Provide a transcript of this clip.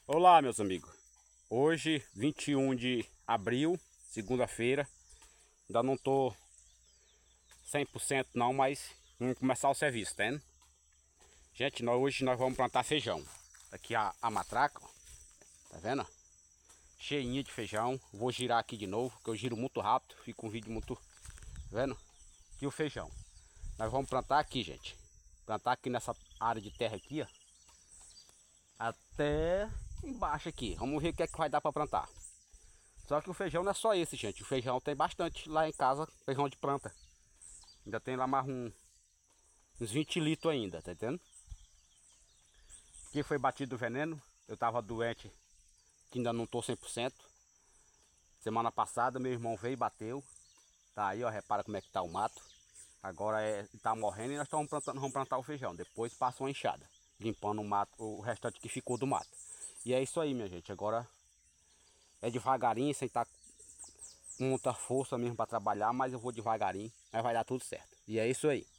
Olá, meus amigos. Hoje, 21 de abril, segunda-feira. Ainda não tô 100% não, mas vamos começar o serviço, tá vendo? Gente, hoje nós vamos plantar feijão. Aqui a matraca, ó. Tá vendo? Cheinha de feijão. Vou girar aqui de novo, que eu giro muito rápido. Fica um vídeo muito... Tá vendo? Aqui o feijão. Nós vamos plantar aqui, gente. Plantar aqui nessa área de terra aqui, ó. Até embaixo aqui. Vamos ver o que é que vai dar para plantar. Só que o feijão não é só esse, gente. O feijão tem bastante lá em casa, feijão de planta. Ainda tem lá mais uns 20 litros ainda, tá entendendo? Aqui foi batido o veneno. Eu tava doente, que ainda não tô 100%. Semana passada meu irmão veio e bateu. Tá aí, ó, repara como é que tá o mato. Agora tá morrendo e nós estamos plantando, vamos plantar o feijão. Depois passa uma enxada, limpando o mato, o restante que ficou do mato. E é isso aí, minha gente. Agora é devagarinho, sem estar com muita força mesmo para trabalhar, mas eu vou devagarinho, mas vai dar tudo certo. E é isso aí.